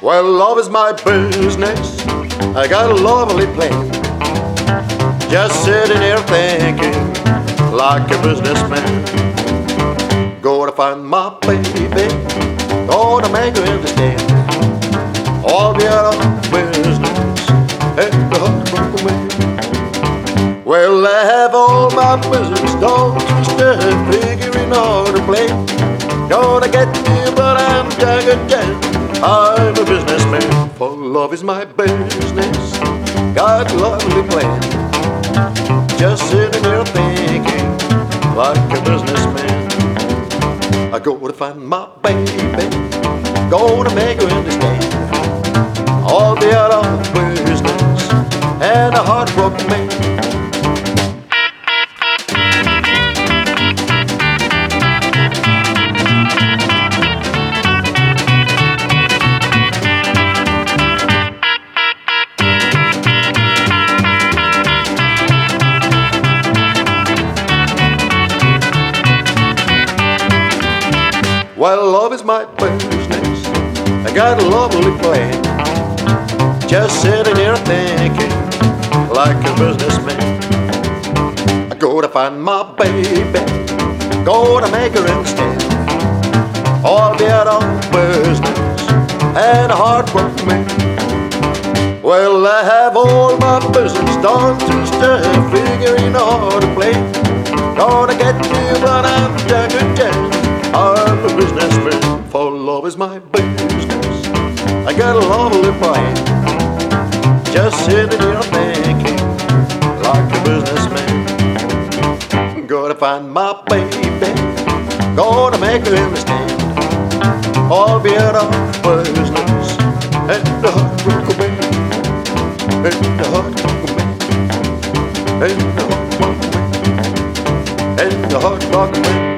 Well, love is my business. I got a lovely plan. Just sitting here thinking like a businessman. Go to find my baby, gonna make her understand all the other business and the heartbroken man. Well, I have all my business done, twisted, figuring out a plan. Gonna get you, but I'm jagged again. I'm a businessman, for love is my business. Got a lovely plan. Just sitting here thinking like a businessman. I go to find my baby, gonna make her understand all the other business and a heartbroken man. Well, love is my business. I got a lovely plan. Just sitting here thinking like a businessman. I go to find my baby, go to make her understand all the other business and a heartbroken man. Well, I have all my business done to start figuring out how to play. Gonna get you, but I'm jagged again. I'm a businessman, for love is my business. I got a lovely plan. Just sitting here thinking like a businessman. Gonna find my baby, gonna make her understand all the other business and the heartbroken man, and the heartbroken man, and the heartbroken man, and the heartbroken man.